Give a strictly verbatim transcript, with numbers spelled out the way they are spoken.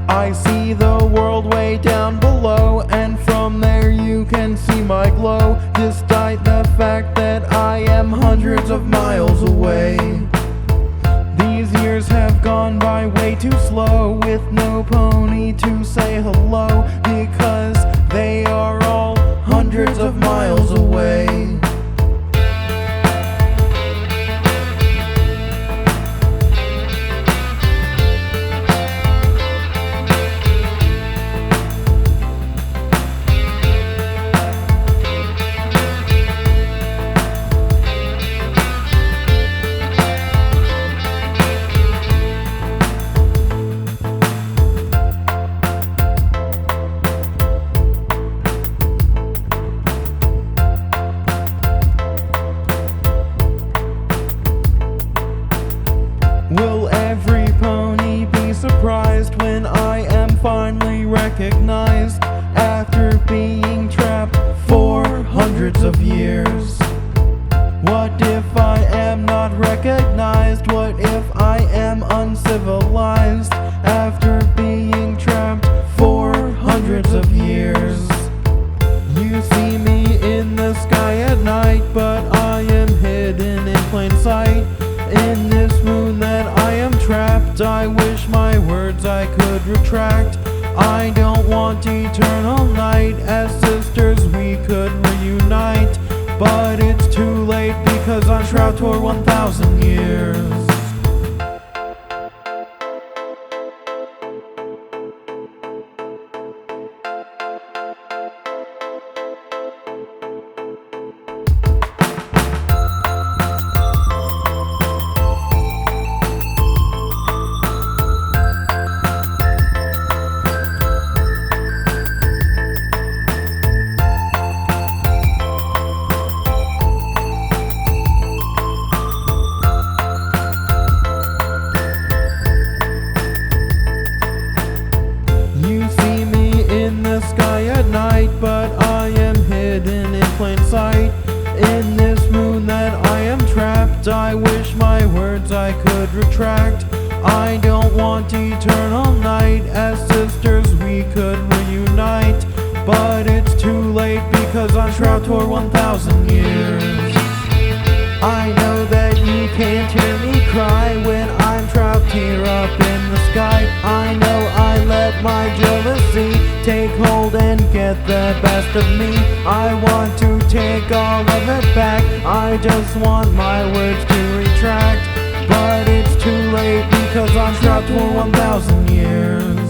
I see the world way down below, and from there you can see my glow, despite the fact that I am hundreds of miles away. These years have gone by way too slow, with no pony to say hello, because they are all hundreds of miles away. Will every pony be surprised when I am finally recognized after being trapped for hundreds of years? What if I am not recognized? What if I am uncivilized after being trapped for hundreds of years? You see me in the sky at night, but I am hidden in plain sight. In this moon that I am trapped, I wish my words I could retract. I don't want eternal night, as sisters we could reunite, but it's too late because I'm trapped for one thousand years. But I am hidden in plain sight. In this moon that I am trapped, I wish my words I could retract. I don't want eternal night, as sisters we could reunite, but it's too late because I'm trapped for one thousand years. I know that you can't hear me cry when I'm trapped here up in the sky. I know I let my jealousy take hold and get the best of me. I want to take all of it back, I just want my words to retract, but it's too late because I'm trapped for one thousand years.